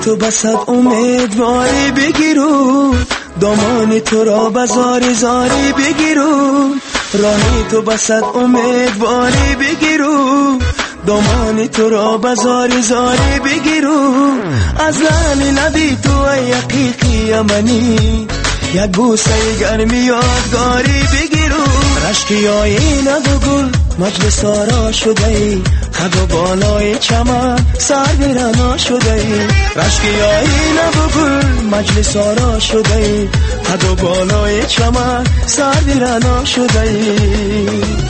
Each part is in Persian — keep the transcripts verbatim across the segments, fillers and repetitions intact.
تو بسد امیدواری بگیرو، دامان تو را بزاری زاری بگیرو، راهی تو بسد امیدواری بگیرو، دامان تو را بزاری زاری بگیرو، از لعل لبی تو ای حقیقی یمنی، یک بوسه گرمی یادگاری بگیرو، رشکی آینه و گل مجلس آرا شده ای، خد و بالای چمن سر برنا شده ای، رشکی آینه و گل مجلس آرا شده ای، خد و بالای چمن سر برنا شده ای.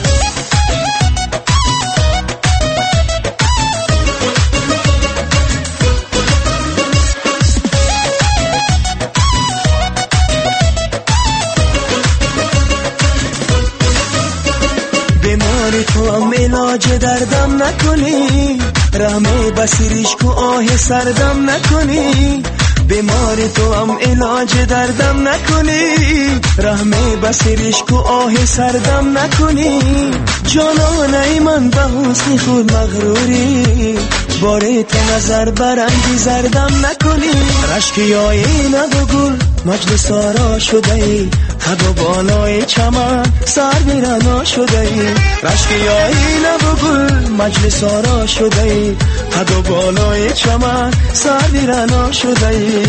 تو هم علاج دردم نکنی، رحمه بسیریش کو آه سردم نکنی، بیماری تو هم علاج دردم نکنی، رحمه بسیریش کو آه سردم نکنی، جانانه من به حسن خود مغروری، باره تو نظر برندی زردم نکنی، رشکی آینه و گل مجلس آرا شده ای، خد و بالای چمن سر برنا شده ای، رشکی آینه و گل مجلس آرا شده ای، خد و بالای چمن سر برنا شده ای.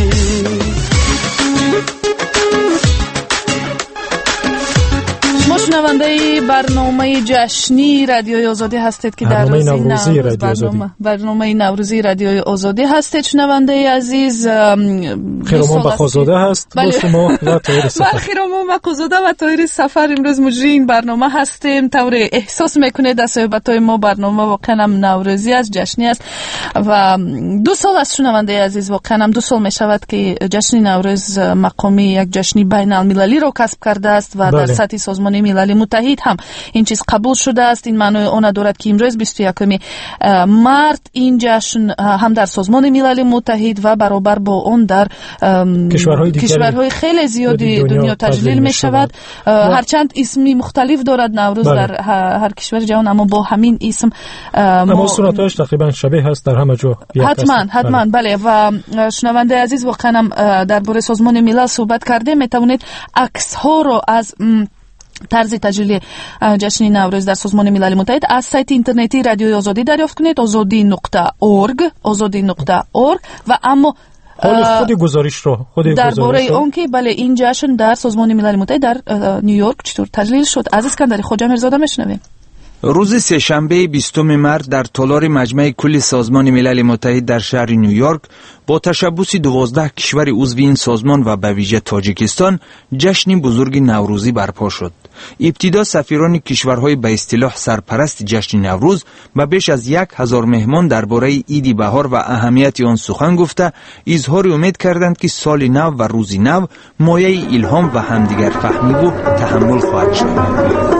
شما شنونده برنامه جشنی رادیوی آزادی هستید که در روز نوروزی برنامه برنامه نوروزی رادیوی آزادی هستید. شنونده عزیز خیرمان بخوزاده هست با شما و طاهر سفر. خیرمان بخوزاده و طاهر سفر امروز مجری این برنامه هستیم. طور احساس میکنید در صحبت‌های ما برنامه واقعا هم نوروزی است، جشنی است و دو سال از شنونده عزیز واقعا هم دو سال میشود که جشن نوروز مقامی یک جشنی بین المللی را کسب کرده است و بله. در سطح سازمان ملل متحد هم این چیز قبول شده است. این معنی آن دارد که امروز بیست و یکم مارس این جشن هم در سازمان ملل متحد و برابر با اون در کشورهای, کشورهای خیلی زیادی دنیا, دنیا تجلیل می شود. هرچند اسمی مختلف دارد نوروز بله. در هر کشور جهان، اما با همین اسم اما صورتش تقریبا شبیه هست در همه جا. حتما حتما بله. و شنونده عزیز واقعا هم درباره سازمان ملل صحبت کرده، می توانید عکس ها رو از طرز تجلیل جشن نوروز در سازمان ملل متحد از سایت اینترنتی رادیوی آزادی دریافت کنید، آزادی نقطه اورگ آزادی نقطه اورگ. و اما حال خود گزارش رو خود درباره اون که بله این جشن در سازمان ملل متحد در نیویورک چطور تجلیل شد از اسکندری خوجا میرزاده میشنویم. روز سه‌شنبه بیستم مارس در تالار مجمع کل سازمان ملل متحد در شهر نیویورک با تشبث دوازده کشور عضو این سازمان و به ویژه تاجیکستان جشن بزرگ نوروزی برپا شد. ابتدا سفیران کشورهای به اصطلاح سرپرست جشن نوروز و بیش از یک هزار مهمان درباره عید بهار و اهمیت آن سخن گفته اظهار امید کردند که سال نو و روز نو مایه الهام و همدیگر فهمی و تحمل خواهد شد.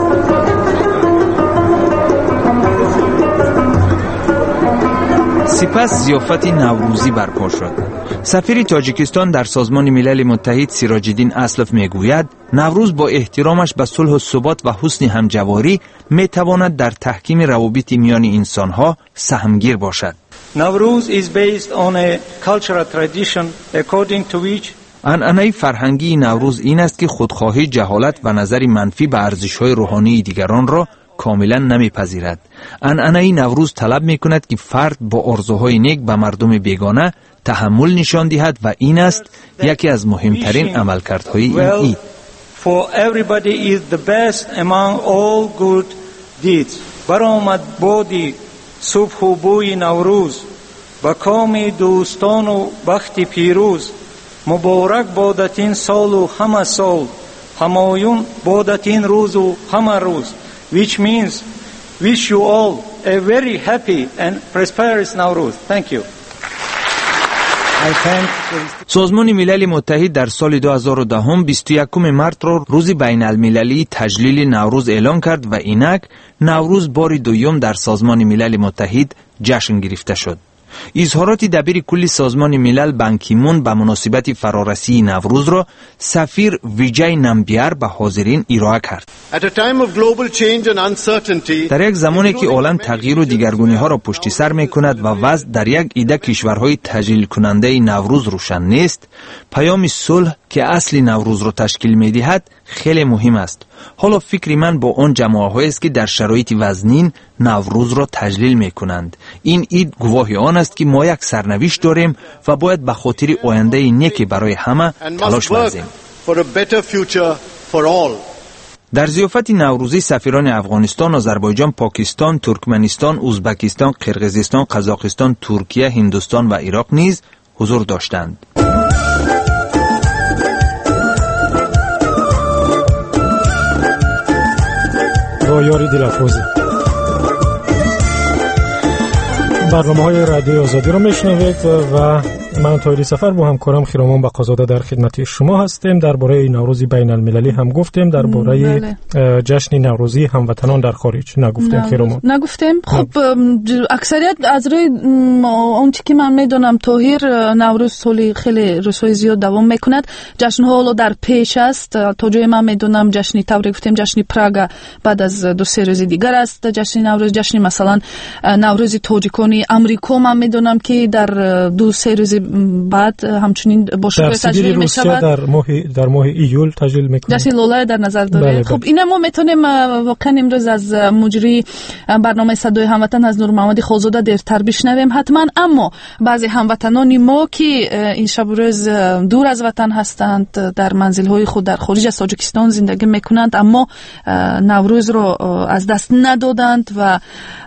سپس ضیافت نوروزی برپا شد. سفیر تاجیکستان در سازمان ملل متحد سراج الدین اسلف میگوید نوروز با احترامش به صلح و ثبات و حسن همجواری میتواند در تحکیم روابط میان انسانها سهمگیر باشد. نوروز is based on a cultural tradition according to which عنعنه فرهنگی نوروز این است که خودخواهی، جهالت و نظر منفی به ارزش‌های روحانی دیگران را کاملا نمیپذیرد. عنعنه نوروز طلب میکند که فرد با آرزوهای نیک به مردم بیگانه تحمل نشان دهد و این است یکی از مهمترین عملکردهای این عید. For everybody is the best among all good deeds. برآمد بادی صبح و بوی نوروز، با کام دوستان و بخت پیروز، مبارک بادت این سال و همه سال، همایون بادت این روز و همه روز. Which means wish you all a very happy and prosperous Nowruz. Thank you. سازمان ملل متحد در سال دو هزار و ده بیست و یکم مارس را روز بین المللی تجلیل نوروز اعلان کرد و اینک نوروز بار دوم در سازمان ملل متحد جشن گرفته شد. اظهارات دبیر کل سازمان ملل بان کی مون به مناسبت فرارسی نوروز را سفیر ویجای نمبیار به حاضرین ارائه کرد. در یک زمانی که عالم تغییر و دیگرگونی ها را پشت سر می کند و وضع در یک عده کشورهای تجلیل کننده نوروز روشن نیست، پیام صلح که اصل نوروز را تشکیل می دهد خیلی مهم است. حالا فکر من با آن جماعه هایی است که در شرایط وزنین نوروز را تجلیل می کنند. این عید گواهی آن است که ما یک سرنوشت داریم و باید به خاطر آینده نیکی برای همه تلاش ورزیم. در ضیافت نوروزی سفیران افغانستان، آذربایجان، پاکستان، ترکمنستان، ازبکستان، قرقیزستان، قزاقستان، ترکیه، هندوستان و عراق نیز حضور داشتند. رایاری دلافروزی برنامه های رادیو آزادی رو میشنوید و من طاهری سفر با همکارم خیرامان بقازاده در خدمت شما هستیم. درباره نوروز بین المللی هم گفتیم، درباره بله. جشن نوروزی هموطنان در خارج نگفتیم. خیرامان نگفتیم. خب اکثریت از روی اون چیزی که من میدونم طاهر، نوروز سالی خیلی روزهای زیاد دوام میکند. جشن ها حالا در پیش است. تا جای من میدونم جشن طوری گفتیم جشن پراگ بعد از دو سه روز دیگر است. جشن نوروز، جشن مثلا نوروز تاجیکانی امریکا من میدونم که در دو سه روز بعد همچنین با شروع تجلیل می شود. در ماه در ماه ایول تجلیل میکنه. جشن لولا در نظر داره. بله خب اینا ما میتونیم واقعا امروز از مجری برنامه صدای هموطن از نور محمدی خالزاده دیرتر بشنویم حتما. اما بعضی هموطنان ما که این شب روز دور از وطن هستند، در منزل های خود در خارج از تاجیکستان زندگی میکنند، اما نوروز رو از دست ندادند و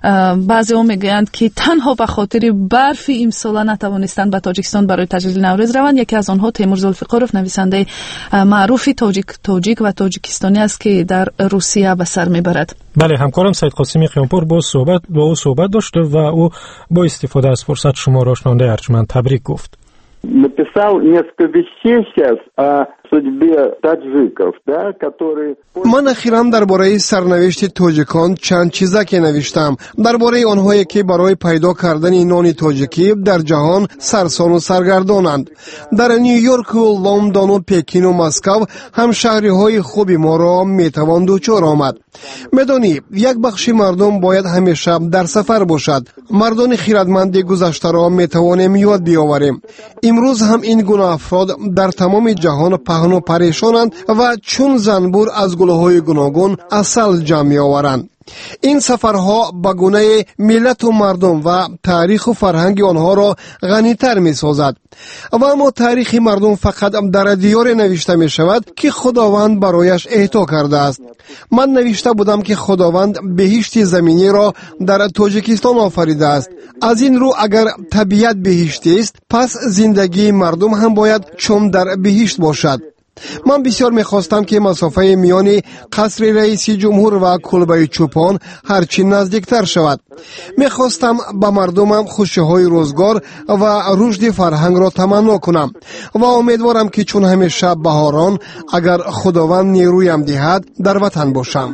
بعضی ها میگویند که تنها به خاطر برف امسال نتوانستند به تاجیکستان برای تجلیل نوروز روند. یکی از آنها تیمور ذوالفقارов نویسنده معروف تاجیک تاجیک و تاجیکستانی است که در روسیه به سر میبرد. بله، همکارم سید قاسمی قیامپور با صحبت با او صحبت داشته و او با استفاده از فرصت شما را شنونده ارجمند تبریک گفت. написал несколько вещей сейчас о судьбе таджиков, да, которые... من اخیراً درباره سرنوشت تاجیکان چند چیزا که نوشتم، درباره آنهایی که برای پیدا کردن نان تاجیکی در جهان سرسان و سرگردانند. در نیویورک و لندن و پکین و مسکو هم شهرهای خوبی ما را میتوان دچار آمد. میدانی یک بخش مردم باید همیشه در سفر باشد. مردان خیرتمند گذشته را میتوانیم یاد بیاوریم. امروز هم این گونه افراد در تمام جهان پهن و پریشانند و چون زنبور از گلهای گوناگون عسل جمع آورند. این سفرها به گونه ملت و مردم و تاریخ و فرهنگ آنها را غنی‌تر می سازد. و اما تاریخ مردم فقط در دیار نوشته می شود که خداوند برایش اعطا کرده است. من نوشته بودم که خداوند بهشت زمینی را در تاجیکستان آفریده است. از این رو اگر طبیعت بهشتی است، پس زندگی مردم هم باید چون در بهشت باشد. من بسیار میخواستم که مسافه میان قصر رئیس جمهور و کلبه چوپان هرچی نزدیکتر شود. میخواستم به مردمم خوشی‌های روزگار و رشد فرهنگ را تمنا کنم و امیدوارم که چون همیشه بهاران اگر خداوند نیرویم دهد در وطن باشم.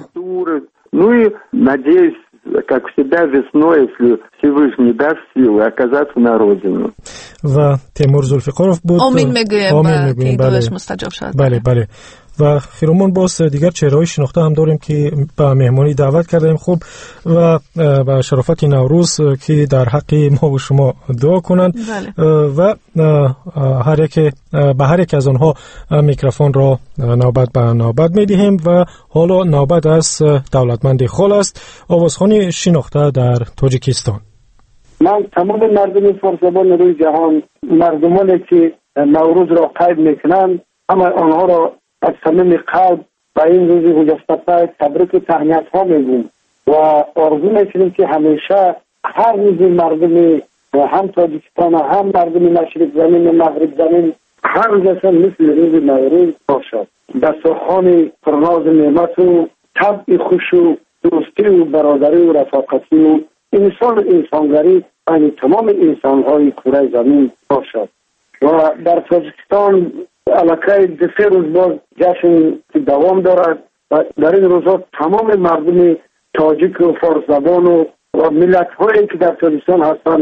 как всегда весной, если Всевышний даст силы, оказаться на родину. و تیمور ذوالفقارов بود. آمین میگویم که دلش مستجاب شد. بله بله. و خیرامان باز دیگر چهره‌های شناخته هم داریم که به مهمانی دعوت کردیم. خوب و با شرافت نوروز که در حق ما و شما دعا کنند. بله. و هر یک به هر یک از آنها میکروفون را نوبت به نوبت میدهیم و حالا نوبت از دولتمند خال است، آوازخوان شناخته در تاجیکستان. من تمام مردم فارس‌زبان روی جهان، مردمانی که نوروز را قید میکنند، همه آنها را از صمیم قلب و این روز گذشته تبریک و تهنیت ها میگویم و آرزو میکنیم که همیشه هر روز مردم هم تاجیکستان و هم مردم مشرق زمین و مغرب زمین هر روز اصلا مثل روز نوروز باشد. دسترخوان پرناز نعمت و طبع خوش و دوستی و برادری و رفاقتی و انسان و انسانگری بین تمام انسانهای کره زمین باشد. و در تاجیکستان علاقه دو سه روز باز جشن دوام دارد و در این روزها تمام مردم تاجیک و فارس زبان و, و ملت هایی که در تاجیکستان هستند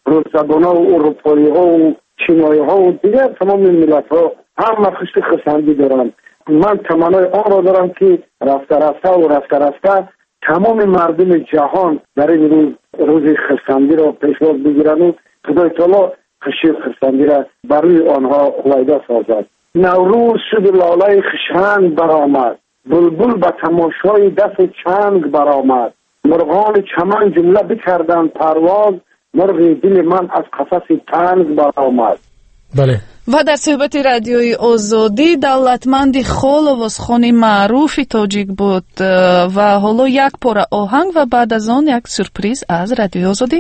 روس‌زبان‌ها و اروپایی‌ها و چینایی‌ها و دیگر تمام ملت‌ها هم خشت خرسندی دارند. من تمنای آن را دارم که رفته رفته و رفته رفته تمام مردم جهان در این روز روز خرسندی را پیشواز بگیرند و خدای تعالی خشی خرسندی را برای آنها وعده سازد. نوروز شد لاله خشنگ برآمد، بلبل به تماشای دست چنگ برآمد، مرغان چمن جمله بکردند پرواز، مرغ دل من از قفس تنگ برآمد. بله. و در صحبت رادیوی آزادی دولتمند خال آوازخوانی معروفی تاجیک بود و حالا یک پاره آهنگ و بعد از آن یک سورپریز از رادیوی آزادی.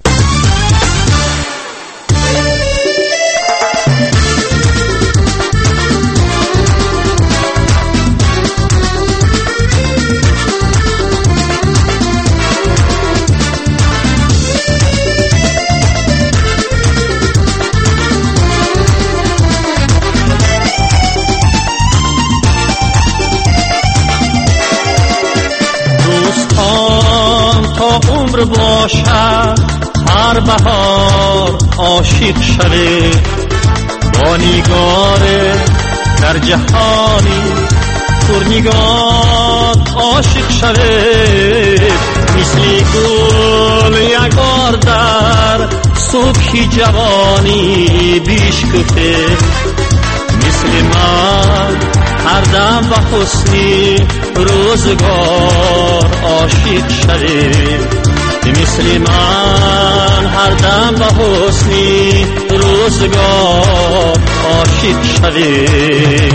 عمر باشد هر بهار عاشق شوه، با نگار در جهانی پرنگار عاشق شوه، مثل گل یک بار در صبح جوانی بیشکفه، مثل من هر دم به حسنی روزگار عاشق شوی، مثل من هر دم به حسنی روزگار عاشق شوی.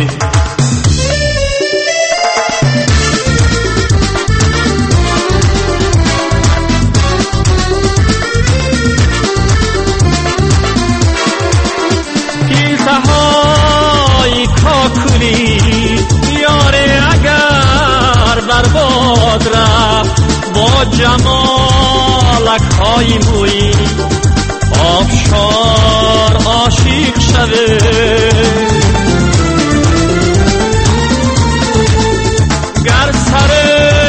پیلتهای کاکلی یاره اگر برباد رفت، با جمالک های موی آبشار عاشق شوه، گر سر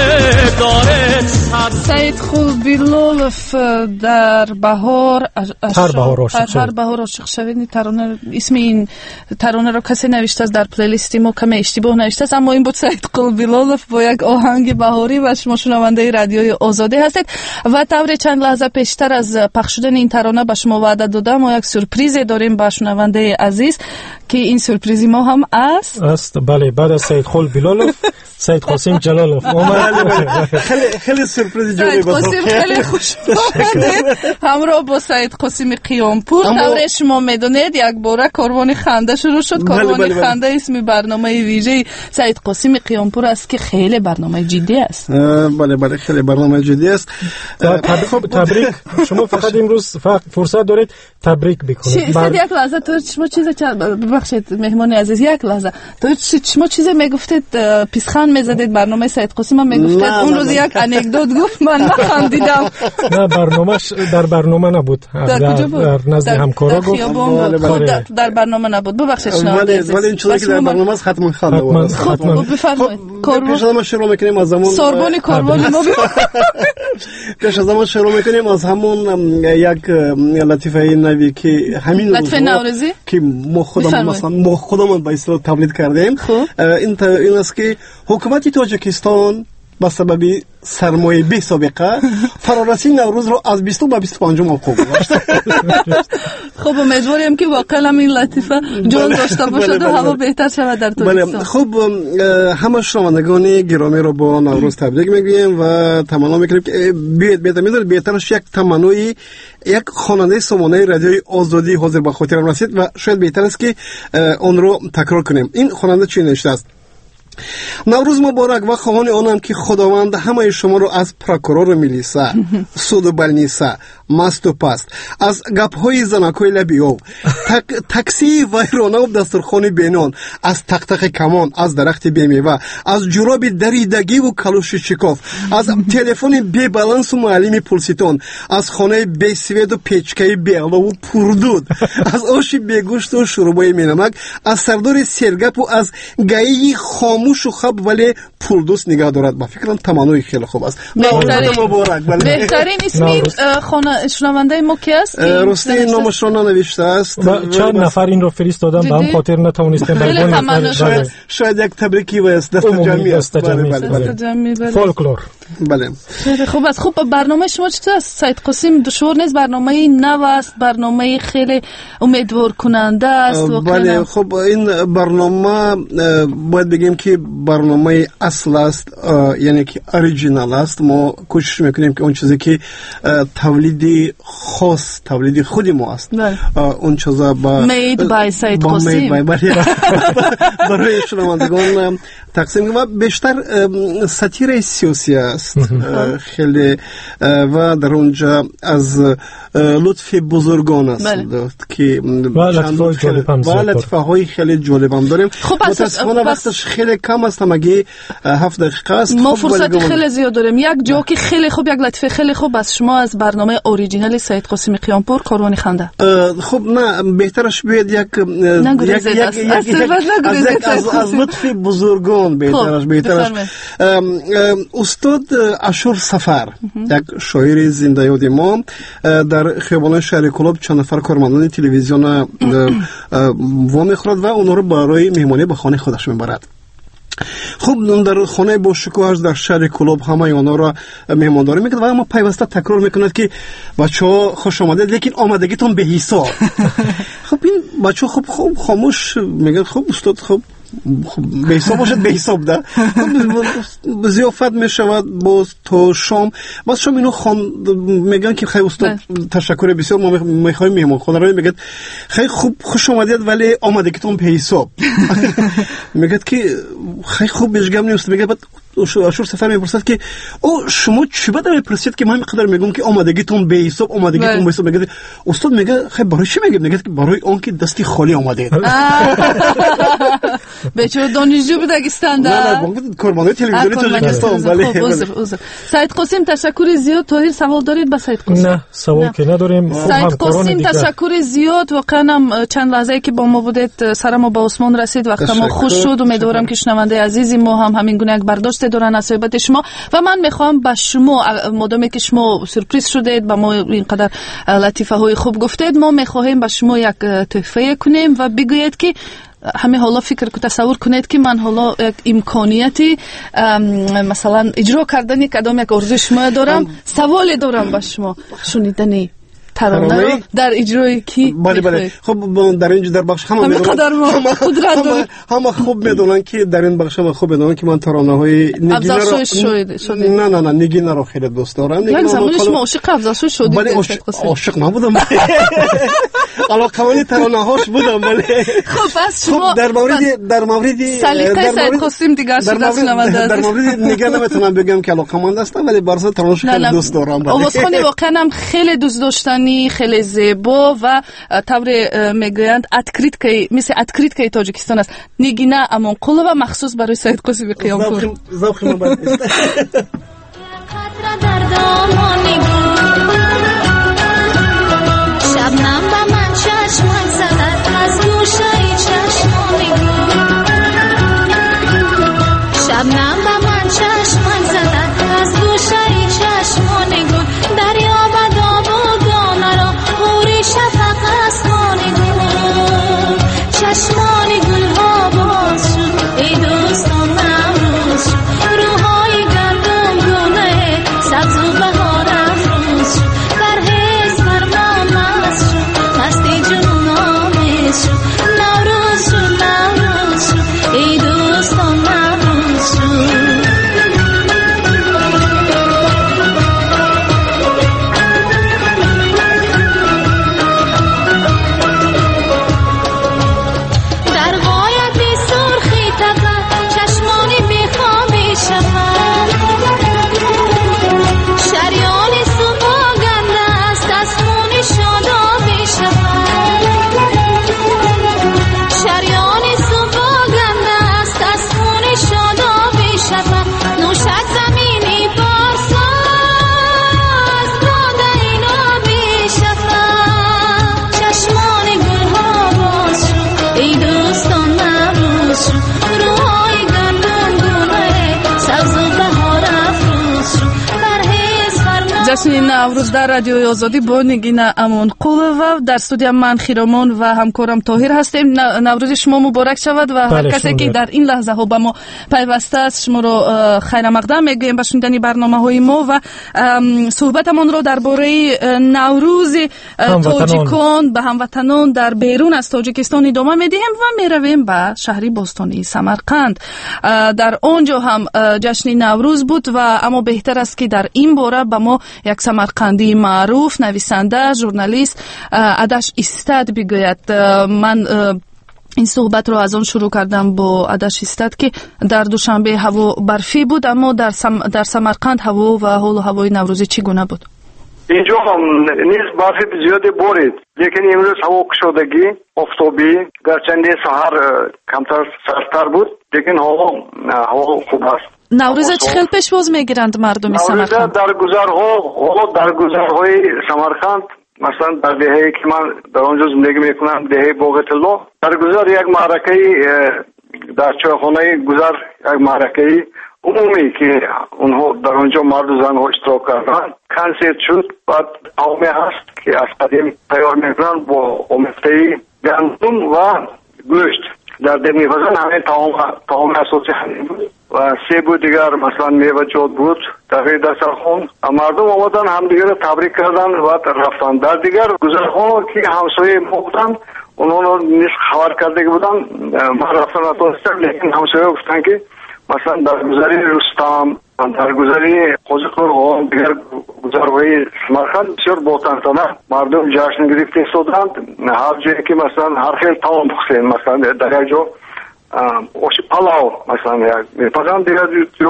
دارد سعید خلبیلولف در بهار هر بهار عاشق شوید. هر بهار عاشق شوید. ترانه اسم این ترانه رو کسی نوشته است در پلیلیستی ما، کمی اشتباه نوشته است، اما این بود سعید خلبیلولف با یک آهنگ بهاری و شما شنونده رادیوی آزادی هستید. و طور چند لحظه پیشتر از پخش شدن این ترانه به شما وعده دادم ما یک سورپریز داریم با شنونده عزیز که این سورپریز ما هم است است بله. بعد از سعید خلبیلولف سعید قاسم جلالوف خیلی خیلی سورپریز جوری بود. خیلی خوش آمدید همراه با سعید قاسم قیامپور. طور شما میدونید یک باره کاروان خنده شروع شد. کاروان خنده اسم برنامه ویژه سعید قاسم قیامپور است که خیلی برنامه جدی است. بله بله خیلی برنامه جدی است. تبریک. شما فقط امروز فرصت دارید تبریک بکنید. بعد یک لحظه تو شما چیز ببخشید مهمان عزیز یک لحظه تو شما چیز میگفتید پیسخند میزدید برنامه سعید قاسم میگفتید اون روز یک انکدوت گفت من خندیدم. نه برنامه‌اش در برنامه نبود. در نزد همکارا گفت در برنامه نبود. ببخشید شنونده عزیز ولی این چیزی که در برنامه است حتما خنده بود. خب بفرمایید. پیش از ما شروع میکنیم از همون سوربن کاروان ما پیش از ما شروع میکنیم از همون یک لطیفه نوی که همین لطیفه نوروزی که ما خودمون مثلا ما خودمون به اصطلاح تولید کردیم. این این است که حکومت تاجیکستان با سبب سرمایه بی سابقه فرارسی نوروز رو از بیست به بیست و پنج موقع گذاشت. خب امیدواریم که واقعا این لطیفه جون داشته باشد و هوا بهتر شود در تاجیکستان. خب همه شنوندگان گرامی رو با نوروز تبریک میگیم و تمنا میکنیم که بیت بیت میذارید بهترش یک تمنای یک خواننده سامانه رادیوی آزادی حاضر به خاطرم رسید و شاید بهتر است که اون رو تکرار کنیم. این خواننده چی نوشته است؟ نوروز مبارک و خواهان آنم که خداوند همه شما رو از پروکورور میلیسا سود و بلنیسا مست و پست از گپ‌های زنکای لبیو تک، تاکسی ویرانه و دسترخوان بینان از تختق کمان از درخت بیمیوه از جوراب دریدگی و کلوش شکاف از تلفن بی بالانس و معلم پولسیتون از خانه بی سوید و پیچکای بی علا و پردود از آش بی گوشت و شوربای مینمک از سردار سرگپ و از گایی خام خاموش و خوب ولی پول دوست نگاه دارد. با فکرم تمنای خیلی خوب است. بهترین اسمی خانه شنونده ما کی است؟ راستی نامش را ننوشته است. چند نفر این رو فرستادن به هم خاطر نتونستیم بیان. شاید شاید یک تبریکی و است دست جمعی است. دست جمعی فولکلور. بله. خوب است. خوب برنامه شما چطور است؟ سید قاسم دشوار نیست، برنامه نو است، برنامه خیلی امیدوار کننده است. بله خب این برنامه باید بگیم که برنامه اصل است، یعنی که اوریجینال است. ما کوشش میکنیم که اون چیزی که تولید خاص تولید خود ما است اون چیزا با مید بای سید قاسم برای شنوندگان تقسیم کنیم. و بیشتر ساتیر سیاسی است خیلی و در اونجا از لطف بزرگان است که و لطفه های خیلی جالب هم داریم. متاسفانه وقتش خیلی کم است، مگه هفت دقیقه است. ما فرصت خیلی زیاد داریم. یک جا که خیلی خوب، یک لطفه خیلی خوب است شما از برنامه اوریجینال سید قاسم قیامپور کاروان خنده. خب نه بهترش بیاد یک از لطف بزرگان بهترش بهترش استاد اشور سفر، یک شاعر زنده یاد ما، در خیابان شهر کلوب چند نفر کارمندان تلویزیون وام خورد و اونها رو برای مهمانی به خانه خودش میبرد. خب در خانه با شکوهش در شهر کلوب همه آنها را مهمانداری میکرد و اما پیوسته تکرار میکند که بچه‌ها خوش آمدید لیکن آمدگیتون به حساب. خب این بچه‌ها خب خوب خاموش میگن خب استاد خب به حساب باشد به حساب ده. زیافت میشود باز تا شام، باز شام اینو خان میگن که خیلی استاد تشکر بسیار ما میخوایم مهمان خانه رو میگه خیلی خوب خوش آمدید ولی آمدگیتون به حساب. میگه که خیلی خوب بهشگم نیست. میگه بعد اشور سفر میپرسد که او شما چی بده میپرسید که من میقدر میگم که آمدگیتون به حساب آمدگیتون به حساب. میگه استاد میگه خیلی برای چی میگه؟ میگه که برای آن که دستی خالی آمدید. بچه دانشجو بود اگستان نه نه کارمندای تلویزیونی تاجیکستان. بله سید قاسم تشکر زیاد. طاهر سوال دارید با سید قاسم؟ نه سوال که نداریم. سید قاسم تشکر زیاد. واقعا چند لحظه که با ما بودید سر ما با عثمان رسید، وقت ما خوش شد. امیدوارم که شنونده عزیزی ما هم همین گونه یک برداشت دارن از صحبت شما و من میخوام با شما مادامی که شما سورپرایز شدید با ما اینقدر لطیفه های خوب گفتید، ما میخواهیم با شما یک تحفه کنیم و بگویید که همه حالا فکر کو تصور کنید که من حالا یک امکانیتی مثلا اجرا کردن کدام یک آرزوی شما دارم. سوالی دارم با شما شنیدنی ترانه در اجرای کی؟ بله بله. خب در اینجا در بخش همه میدونن همه همه خوب میدونن که در این بخش همه خوب میدونن که من ترانه های نگینه رو نه نه نه نگینه رو خیلی دوست دارم. یک زمانی شما عاشق افزاسو شدید؟ بله عاشق نبودم، علاقه‌مند ترانه هاش بودم. بله خب پس شما در مورد در مورد سلیقه سید قاسم دیگر شده است نمونده. در مورد نگاه نمیتونم بگم که علاقه‌مند هستم ولی برای ترانه خیلی دوست دارم. آوازخوانی واقعا خیلی دوست داشتنی، خیلی زیبا و طور میگویند اتکریتکای مثل اتکریتکای تاجیکستان است. نگینه اما قلب مخصوص برای سید قاسم قیامپور. ذوق من بد است. شبنم با من چشمک زدد از گوشه چشمانی شبنم با من چشمک زدد از گوشه چشمانی دریا و داب و دانه را پوری شفق اسمانی گل چشمانی گل ها باز شد ای دوستان نمروز شد روحای گردم گونه سبز و بهار افروز جشن نوروز در رادیوی آزادی با نگین امانقولова در استودیو من خیرامان و همکارم طاهر هستیم. نوروز شما مبارک شود و هر کسی که در این لحظه ها با ما پیوسته است شما رو خیر مقدم میگویم به شنیدن برنامه‌های ما و صحبتمان رو درباره نوروز تاجیکان به هموطنان در بیرون از تاجیکستان ادامه میدیم و میرویم به شهر باستانی سمرقند. در آنجا هم جشن نوروز بود و اما بهتر است که در این باره به ما یک سمرقندی معروف، نویسنده، ژورنالیست ادش استاد بگوید. من این صحبت رو از آن شروع کردم با ادش استاد که در دوشنبه هوا برفی بود، اما در سم در سمرقند هوا و حال و هوای نوروزی چگونه بود؟ اینجا هم نیز برفی زیادی بارید، لیکن امروز هوا گشودگی آفتابی، گرچند سحر کمتر سردتر بود، لیکن هوا هوا خوب است. نوروز چه خیلی پیشواز میگیرند مردم سمرقند؟ نوروز در گذرها حالا در گذرهای سمرقند، مثلا در دهه‌ای که من در آنجا زندگی میکنم، دهه باغ طلا، در گذر یک معرکه در چایخانه گذر یک معرکه عمومی که اونها در آنجا مرد و زن ها اشتراک کردن کنسرت شد. بعد طعامی هست که از قدیم تیار میکنن با آمیخته گندم و گوشت در دل می‌پزن. همه طعام اساسی همین بود و سه بود دیگر مثلا میوه‌جات بود در دسترخوان. مردم آمدن هم دیگر رو تبریک کردن و رفتن. در دیگر گذرها که همسایه ما بودن اونها رو نیز خبر کرده بودن، من رفتن نتونستم، لیکن همسایه گفتن که مثلا در گذری رستم، در گذری قوزقرغان، دیگر گذرهای سمرقند بسیار با تنتنه مردم جشن گرفته شدند. هر جایی که مثلا هر خیلی طعام پخته، مثلا در یک جا آش پلاو مثلا میپزند، دیگر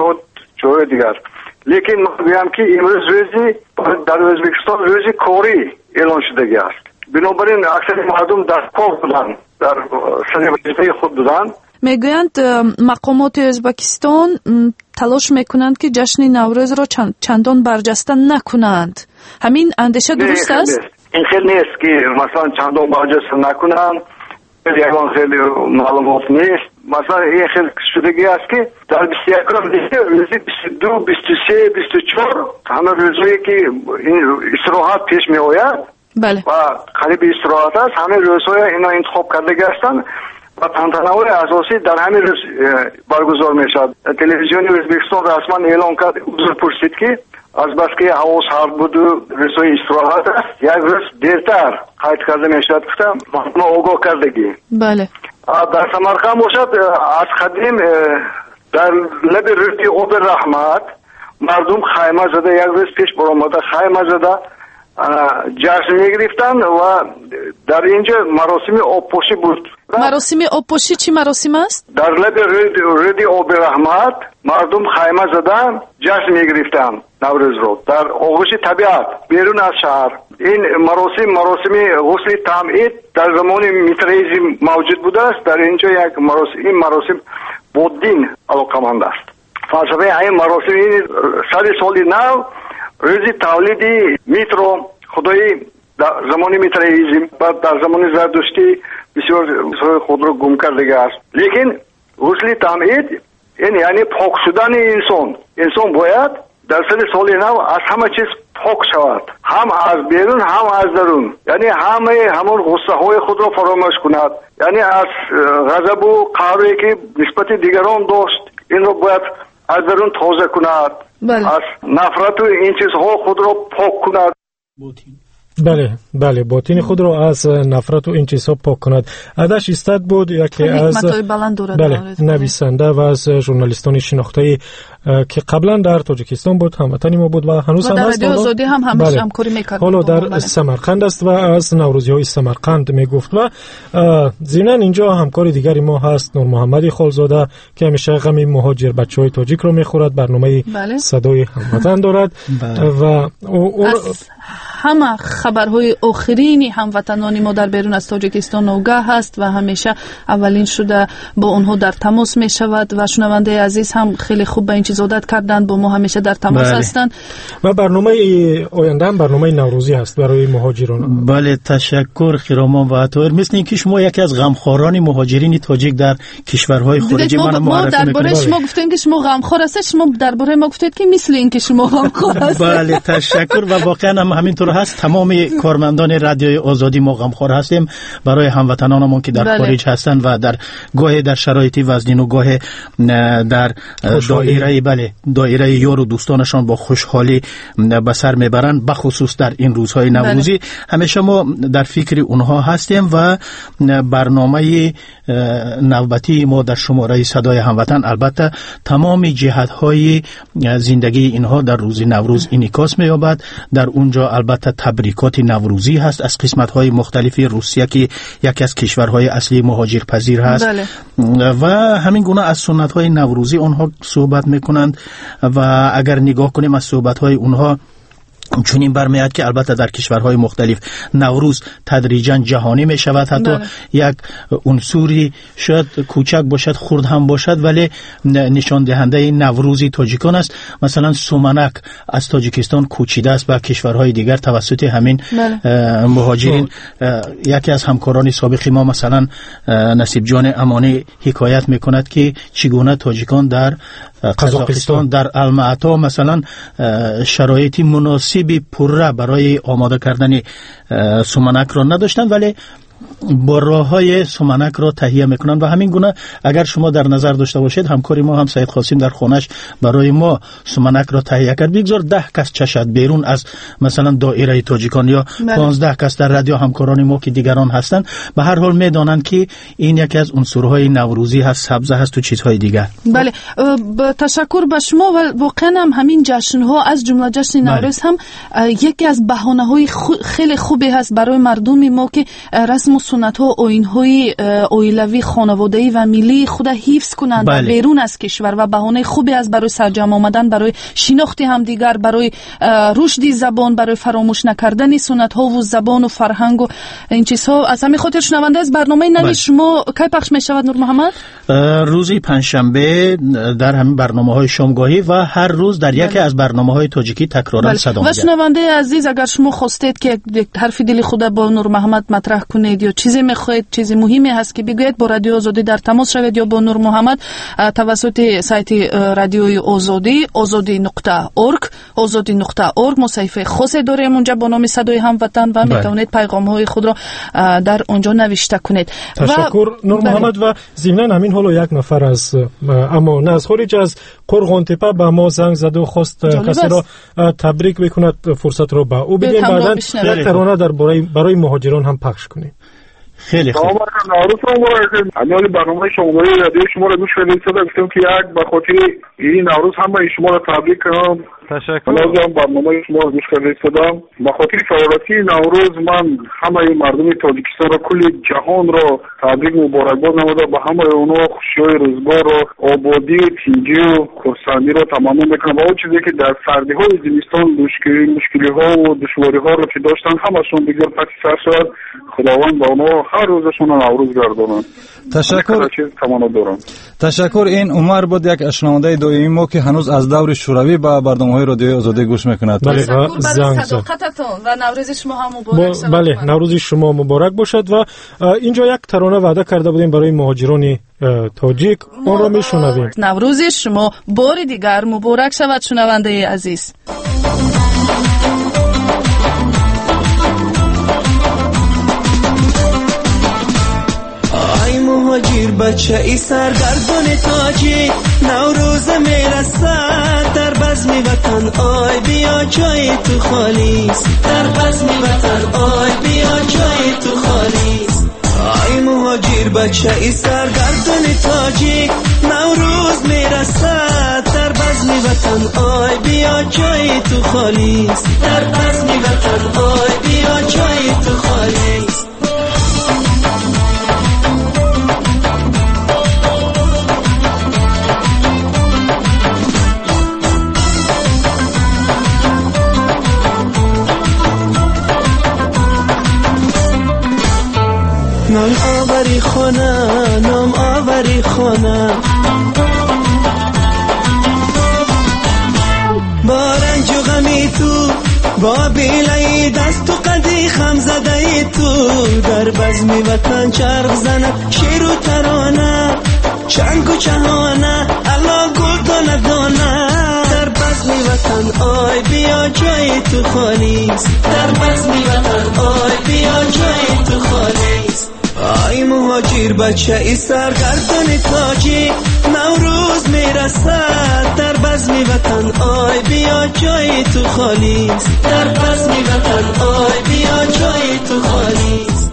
جای دیگر. لیکن من بگم که امروز روزی در ازبکستان روزی کاری اعلان شدگی است، بنابراین اکثر مردم در کار بودن، در سر وظیفه خود بودن. میگویند مقامات ازبکستان تلاش میکنند که جشن نوروز را چندان برجسته نکنند. همین اندیشه درست است؟ این خیلی نیست که مثلا چندان برجسته نکنند، یکان خیلی معلومات نیست. مثلا این خیلی شدگی است که در بیست و یک دیگه روزی بیست و دو، بیست و سه، بیست و چهار همه روزایی که این استراحت پیش می آید بله. و قریب استراحت است، همه روزهای اینا انتخاب کرده هستند و تنتنه‌های اساسی در همین روز برگزار می شود. تلویزیون ازبکستان رسما اعلان کرد، حضور پرسید که از بس که هوا سرد بود و روزهای استراحت است، یک روز دیرتر قید کرده می شود. گفتم ما آگاه کردگی. بله. در سمرقند باشد از قدیم در لب رودی آب رحمت مردم خیمه زده، یک روز پیش برآمده خیمه زده جشن میگرفتن و در اینجا مراسم آبپاشی بود. مراسم آبپاشی چی مراسم است؟ در لب رودی آب رحمت مردم خیمه زدن جشن میگرفتن نوروز رو در آغوش طبیعت بیرون از شهر. این مراسم مراسم غسل تمهید در زمان میتریزم موجود بوده است. در اینجا یک مراسم، این مراسم با دین علاقمند است. فلسفه این مراسم این صد سال نو روزی تولیدی میترو خدایی در زمان میتریزم و در زمان زردشتی بسیار خود رو گم کرده است. لیکن غسل تمهید این یعنی پاک شدن انسان. انسان باید در سال سال نو از همه چیز پاک شود، هم از بیرون هم از درون، یعنی همه همون غصه های خود را فراموش کند، یعنی از غضب و قهری که نسبت دیگران داشت این را باید از درون تازه کند. بله. از نفرت و این چیزها خود را پاک کند. بله بله باطن خود رو از نفرت و این چیزها پاک کند. ادش استاد بود یکی از بله نویسنده و از ژورنالیستان شناخته که قبلا در تاجیکستان بود، هموطن ما بود و هنوز هم هست. در آزادی هم همیشه بله. همکاری می‌کرد. حالا در بله. سمرقند است و از نوروزی‌های سمرقند میگفت و ضمن اینجا همکاری دیگری ما هست نور محمدی خالزاده که همیشه غم مهاجر بچه‌های تاجیک رو میخورد، برنامه بله. صدای هموطن دارد بله. و او, او همه خبرهای آخرین هموطنان ما در بیرون از تاجیکستان آگاه است و همیشه اولین شده با اونها در تماس می شود و شنونده عزیز هم خیلی خوب به این چیز عادت کردن، با ما همیشه در تماس بله. هستند. و برنامه آینده هم برنامه نوروزی است برای مهاجران. بله تشکر خیرامان و عطایر. مثل اینکه شما یکی از غمخواران مهاجرین تاجیک در کشورهای خارجی من معرفی میکنید. ما درباره شما گفتیم که شما غمخوار هستید، شما درباره ما گفتید که مثل اینکه شما غمخوار هستید. بله تشکر و واقعا هم همینطور هست. تمام کارمندان رادیوی آزادی ما غمخوار هستیم برای هموطنانمون که در بله. خارج هستند و در گاه در شرایطی وزنین و گاه در دایره بله دایره یار و دوستانشان با خوشحالی به سر میبرند، بخصوص در این روزهای نوروزی. بله. همیشه ما در فکر اونها هستیم و برنامه نوبتی ما در شماره صدای هموطن البته تمام جهت‌های زندگی اینها در روز نوروز انعکاس می‌یابد. در اونجا البته تبریکات نوروزی هست از قسمت‌های مختلفی روسیه که یکی از کشورهای اصلی مهاجرپذیر هست. بله. و همین گونه از سنت‌های نوروزی آنها صحبت می‌کنند و اگر نگاه کنیم از صحبت‌های اونها چون این برمیاد که البته در کشورهای مختلف نوروز تدریجا جهانی می شود، حتی بله. یک عنصری شاید کوچک باشد خرد هم باشد ولی نشان دهنده نوروزی تاجیکان است. مثلا سومنک از تاجیکستان کوچیده است به کشورهای دیگر توسط همین بله. مهاجرین. یکی از همکاران سابق ما مثلا نصیب جان امانی حکایت میکند که چگونه تاجیکان در قزاقستان در الماتا مثلا شرایطی مناسبی پره برای آماده کردن سومنک را نداشتند ولی با راه‌های سومنک را تهیه میکنند و همین گونه اگر شما در نظر داشته باشید همکاری ما هم سید خاصیم در خانه‌اش برای ما سومنک را تهیه کرد. بگذار ده کس چشد بیرون از مثلا دایره تاجیکان یا پانزده کس در رادیو همکاران ما که دیگران هستند به هر حال میدانند که این یکی از عنصرهای نوروزی هست، سبزه هست و چیزهای دیگر. بله تشکر به شما. و واقعا هم همین جشن‌ها از جمله جشن نوروز هم یکی از بهانه‌های خیلی خوبی هست برای مردم ما که رسم و سنت ها آیین های اویلوی خانواده‌ای و ملی خود حفظ کنند بله. بیرون از کشور و بهانه خوبی است برای سرجم آمدن، برای شناخت همدیگر، برای رشد زبان، برای فراموش نکردن سنت ها و زبان و فرهنگ و این چیزها. از همین خاطر شنونده از برنامه نوی بله. شما کی پخش می شود نور محمد؟ روز پنجشنبه در همین برنامه‌های شامگاهی و هر روز در یکی بله. از برنامه‌های تاجیکی تکرارا بله. صدا می‌گیرد. و شنونده عزیز اگر شما خواستید که حرف دل خود با نور محمد مطرح کنید یا چیزی میخواید، چیزی مهمی هست که بگویید، با رادیو آزادی در تماس شوید یا با نور محمد توسط سایت رادیوی آزادی آزادی نقطه اورگ آزادی نقطه اورگ ما صفحه خاص داریم اونجا با نام صدای هموطن و میتونید پیغام های خود را در اونجا نوشته کنید. تشکر نور محمد. و ضمن همین حالا یک نفر از اما نه از خارج از قرغان تپه به ما زنگ زد و خواست کسی را تبریک بکند، فرصت را به او بدیم، بعداً یک ترانه در برای برای مهاجران هم پخش کنیم. خیلی خوب. نوروز مبارک. امیال برنامه شماره رادیو شما را گوش کردید. صدا گفتم که یک به خاطر این نوروز هم شما را تبریک کنم. تشکر. من برنامه شما را گوش کردید. صدا به خاطر فعالیتی نوروز من همه مردم تاجیکستان را کل جهان را تبریک مبارکباد نموده به همه اونها خوشی‌های روزگار و آبادی تینجی و خرسندی را تمنا میکنم. اون چیزی که در سردی‌های زمستان مشکلی مشکلی‌ها و دشواری‌ها را که داشتن همشون دیگر پس سر شد. خداوند با اونها هر روزشون نوروز گردانند. تشکر. تمنا دارم. تشکر. این عمر بود یک شنونده دائمی ما که هنوز از دور شوروی با برنامه‌های رادیو آزادی گوش میکند. بله و صداقتتون و نوروز شما هم مبارک شد. بله نوروز شما مبارک باشد. و اینجا یک ترانه وعده کرده بودیم برای مهاجران تاجیک، اون را میشنویم. نوروز شما بار دیگر مبارک شود شنونده عزیز. مهاجر بچه ای سرگردان تاجیک، نوروز میرسد در بزم وطن، آی بیا جای تو خالیست، در بزم وطن آی بیا جای تو خالیست. آی مهاجر بچه ای سرگردان تاجیک، نوروز میرسد در بزم وطن، آی بیا جای تو خالیست، در بزم وطن آی بیا جای تو خالیست. آوری خانه نام آوری خانه با رنج و غمی تو با بیلای دست و قدی خم زده تو در بزمی وطن چرخ زنه شیر و ترانه چنگ و چهانه الله گل دانه دانه در بزمی وطن آی بیا جای تو خالیست در بزمی وطن آی بیا جای تو خالیست آی مهاجر بچه ای سرگردان تاجی نوروز میرسد در بزمی وطن آی بیا جای تو خالیست در بزمی وطن آی بیا جای تو خالیست